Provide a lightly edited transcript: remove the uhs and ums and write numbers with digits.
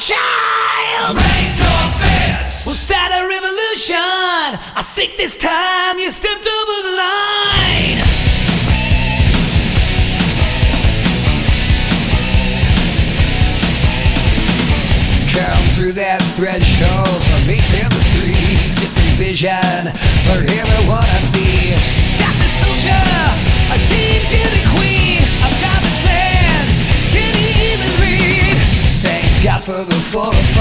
child. Raise your fist. We'll start a revolution. I think this time you stepped over the line. Come through that threshold from 8 to 3. Different vision for everyone I see. Dr. Soldier, a teen beauty queen, a garbage man, can't even read. Thank God for the 405.